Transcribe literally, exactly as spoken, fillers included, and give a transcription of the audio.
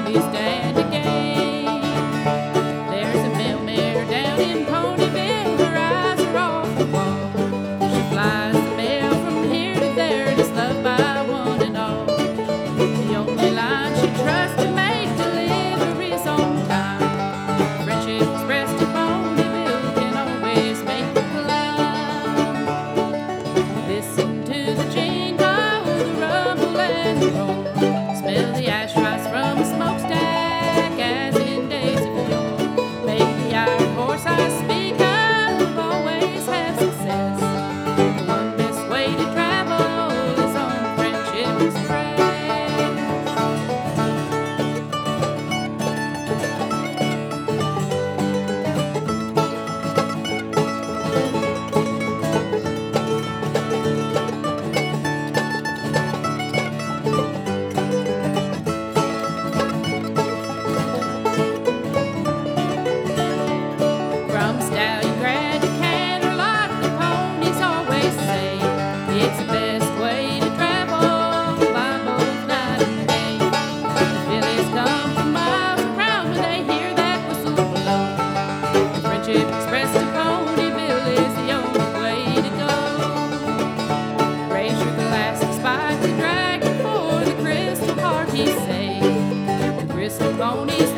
you stand to gain. There's a mail mare down in Ponyville, her eyes are off the wall. She flies the mail from here to there, just loved by one and all. The only line she trusts to make deliveries on time. Friendship Express to Ponyville can always make the climb. Listen to the jingle, the rumble and the roar. Smell the ash rise from a smokestack as in days of yore. Make the iron horse I speak of always have success. The one best way to travel is on Friendship Express. From Stallion Grad to Canterlot, the ponies always say it's the best way to travel by both night and day. The fillies come from miles around when they hear that whistle blow. The Friendship Express to Ponyville is the only way to go. Raise your glass and spike the dragon for the Crystal Heart, he say. The Crystal Ponies